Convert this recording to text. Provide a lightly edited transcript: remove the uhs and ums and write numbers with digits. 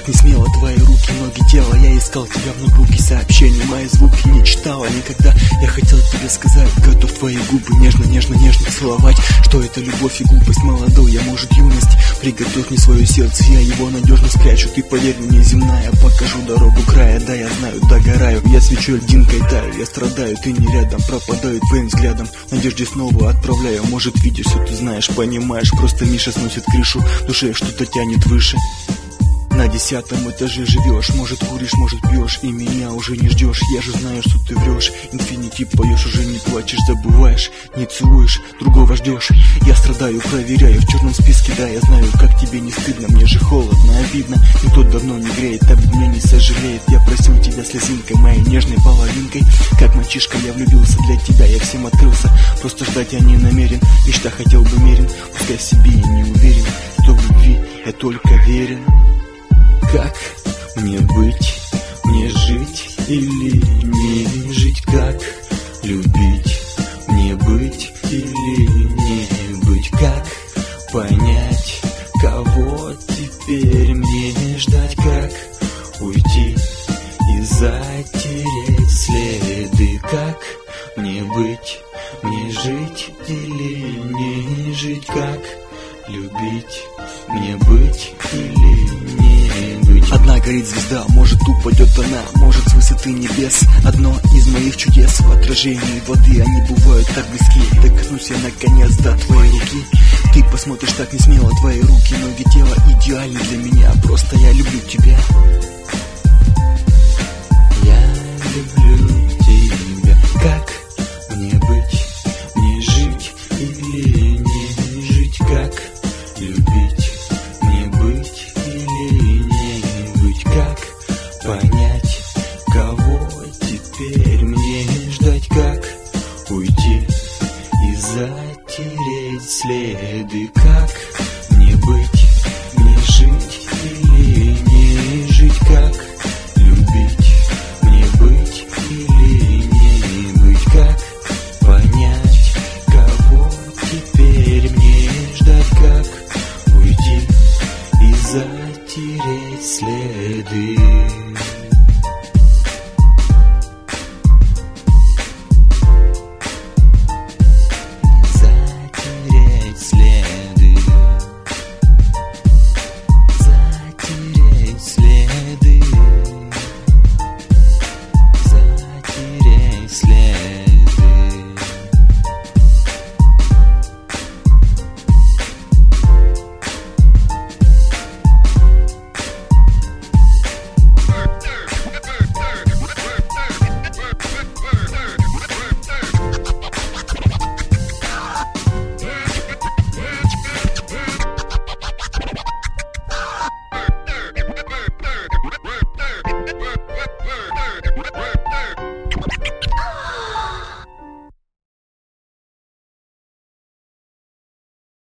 так не смело твои руки, ноги, тело. Я искал тебя в ноутбуке, сообщения, мои звуки не читала никогда. Я хотел тебе сказать, готов твои губы нежно, нежно, нежно целовать. Что это любовь и глупость, молодой я, может, юность. Приготовь мне свое сердце, я его надежно спрячу. Ты поверь мне, земная, покажу дорогу края. Да, я знаю, догораю, я свечу льдинкой таю. Я страдаю, ты не рядом, пропадаю твоим взглядом. Надежде снова отправляю, может, видишь, все ты знаешь, понимаешь. Просто Миша сносит крышу, в душе что-то тянет выше. На 10-м этаже живешь, может куришь, может пьешь, и меня уже не ждешь. Я же знаю, что ты врешь, инфинити поешь, уже не плачешь, забываешь, не целуешь, другого ждешь. Я страдаю, проверяю в черном списке, да, я знаю, как тебе не стыдно. Мне же холодно, обидно, никто давно не греет, об мне не сожалеет. Я просил тебя слезинкой, моей нежной половинкой. Как мальчишка я влюбился для тебя, я всем открылся. Просто ждать я не намерен, мечта хотел бы мерен. Пускай в себе я не уверен, что в любви я только верен. Как мне быть, мне жить или не жить? Как любить, мне быть или не быть? Как понять, кого теперь мне ждать? Как уйти и затереть следы? Как мне быть, мне жить или не жить? Как любить, мне быть или не быть? Одна горит звезда, может упадет она, может с высоты небес. Одно из моих чудес в отражении воды, они бывают так близки. Докнусь я наконец до твоей руки. Ты посмотришь так не смело, твои руки, ноги, тело идеальны для меня. Просто я люблю тебя. Я люблю тебя. Как мне быть, мне жить или не жить? Как любить, мне быть или не быть? Как понять, кого теперь мне ждать? Как уйти и затереть следы? Как мне быть, мне жить или не жить? Как любить, мне быть или не быть? Как понять, кого теперь мне ждать? Как уйти и затереть следы? Затереть следы. Затереть следы. Затереть следы.